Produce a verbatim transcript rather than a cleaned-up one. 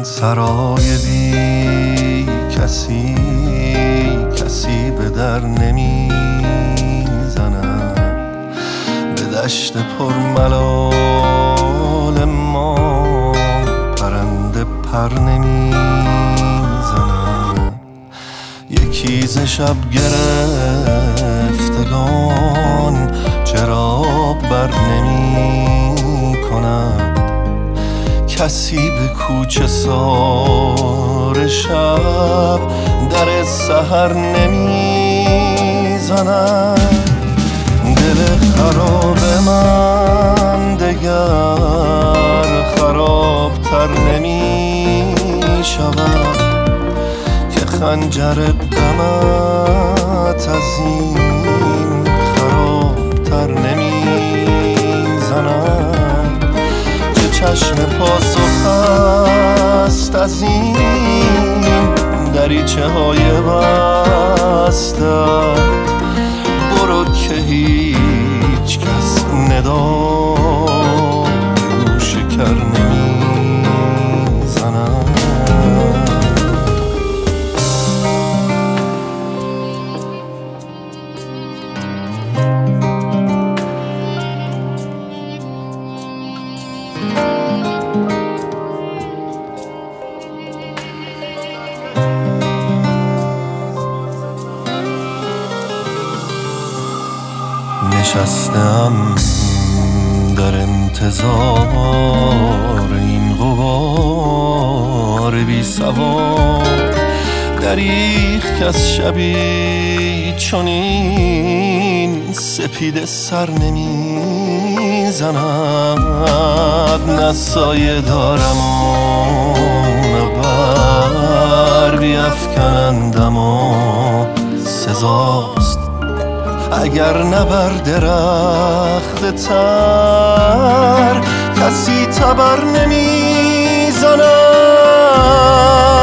سرای بی کسی کسی به در نمی زند، به دشت پرملال ما پرنده پر نمی زند. یکی ز شب گرفتگان چراغ بر نمی کند، کسی به کوچه سار شب در سحر نمی زند. دل خراب من دگر خرابتر نمی شود، که خنجر غمت از این خرابتر نمی زند. که چشم پاسخ است از این دریچه های بستت، برو که هیچ کس ندا گوش کر نمی زند. نشستم در انتظار این غبار بی سوار، دریغ کس شبی چنین سپیده سر نمی زند. نه سایه دارم و نه بر بیفکنندم و سزاست اگر نه بر درخت تر کسی تبر نمی زند.